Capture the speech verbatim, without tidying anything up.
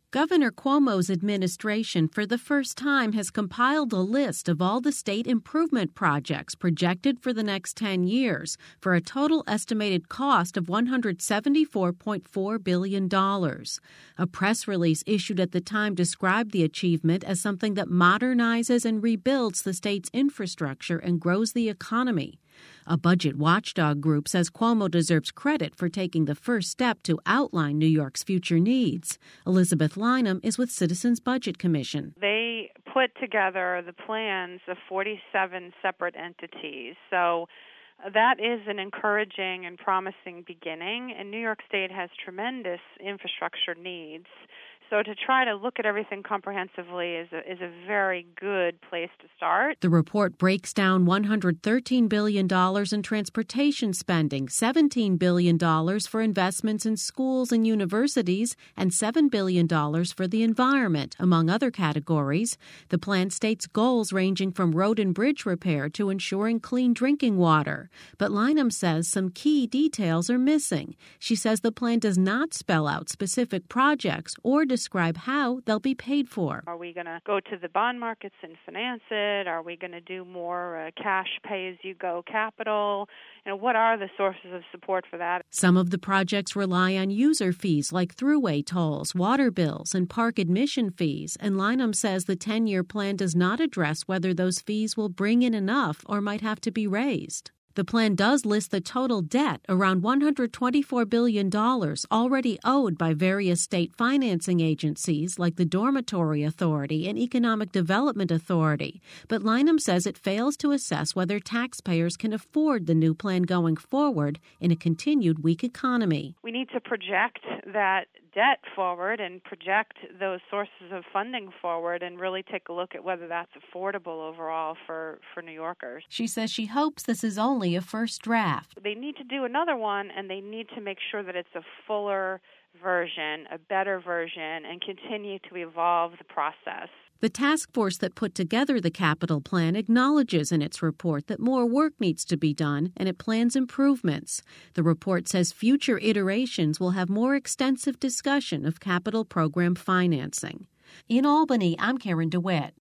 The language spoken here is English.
Governor Cuomo's administration for the first time has compiled a list of all the state improvement projects projected for the next ten years for a total estimated cost of one hundred seventy-four point four billion dollars. A press release issued at the time described the achievement as something that modernizes and rebuilds the state's infrastructure and grows the economy. A budget watchdog group says Cuomo deserves credit for taking the first step to outline New York's future needs. Elizabeth Lynham is with Citizens Budget Commission. They put together the plans of forty-seven separate entities. So that is an encouraging and promising beginning, and New York State has tremendous infrastructure needs. So to try to look at everything comprehensively is a, is a very good place to start. The report breaks down one hundred thirteen billion dollars in transportation spending, seventeen billion dollars for investments in schools and universities, and seven billion dollars for the environment, among other categories. The plan states goals ranging from road and bridge repair to ensuring clean drinking water. But Lynham says some key details are missing. She says the plan does not spell out specific projects or describe how they'll be paid for. Are we going to go to the bond markets and finance it? Are we going to do more uh, cash pay-as-you-go capital? You know, what are the sources of support for that? Some of the projects rely on user fees like throughway tolls, water bills, and park admission fees, and Lynham says the ten-year plan does not address whether those fees will bring in enough or might have to be raised. The plan does list the total debt, around one hundred twenty-four billion dollars, already owed by various state financing agencies like the Dormitory Authority and Economic Development Authority. But Lynham says it fails to assess whether taxpayers can afford the new plan going forward in a continued weak economy. We need to project that debt forward and project those sources of funding forward and really take a look at whether that's affordable overall for, for New Yorkers. She says she hopes this is only a first draft. They need to do another one, and they need to make sure that it's a fuller version, a better version, and continue to evolve the process. The task force that put together the capital plan acknowledges in its report that more work needs to be done, and it plans improvements. The report says future iterations will have more extensive discussion of capital program financing. In Albany, I'm Karen DeWitt.